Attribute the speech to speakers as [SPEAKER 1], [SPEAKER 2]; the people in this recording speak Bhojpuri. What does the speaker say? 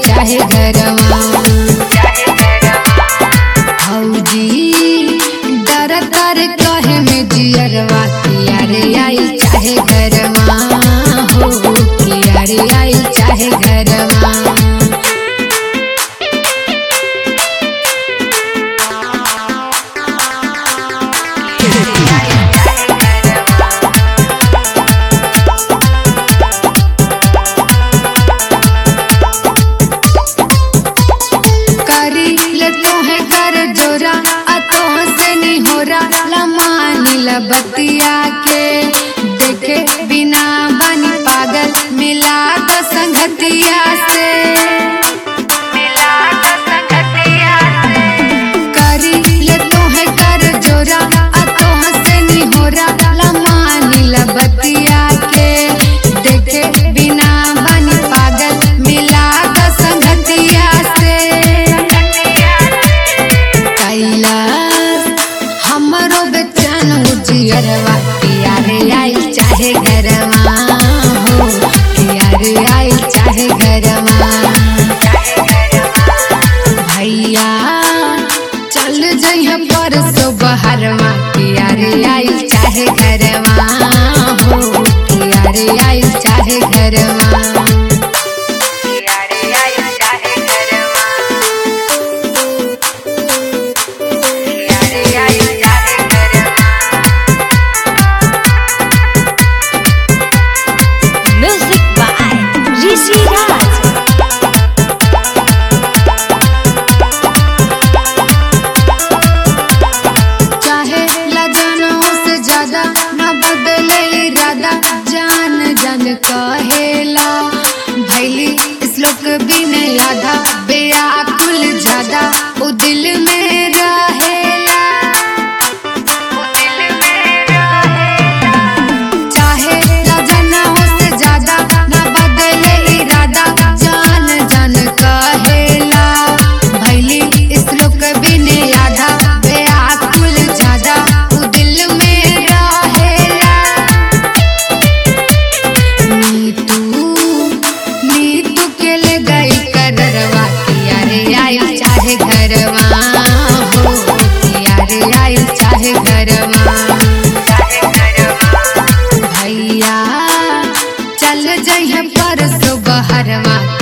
[SPEAKER 1] चाहे घरवा। भौजी डर तर कहे में जियरवा किया रे आई चाहे घरवा हो, किया रे आई चाहे घरवा। बतिया के देखे बिना बनी पागल मिला तो संगतिया से, करी ले तो है कर जोरा तो से नहीं हो रहा लमानी बतिया के देखे बिना बनी पागल मिला तो संगतिया से। कैलाश हमरो बेचैन जियरवा किया रे आई चाहे घरवा हो, किया रे आई चाहे घरवा। भैया चल जइह परसों बहरवा किया रे आई चाहे घरवा हो, किया रे आई चाहे घरवा। कहेला भैली इस लोक बिन आधा बेआकुल ज्यादा वो दिल में रहेला, चाहे राजा ना हो से ज्यादा ना बदले इरादा जान जान कहेला भैली इस लोक बिन आधा बेआकुल ज्यादा वो दिल में चाहे घरवा हो, किया रे आई चाहे घरवा। भैया चल जइह परसों बहरवा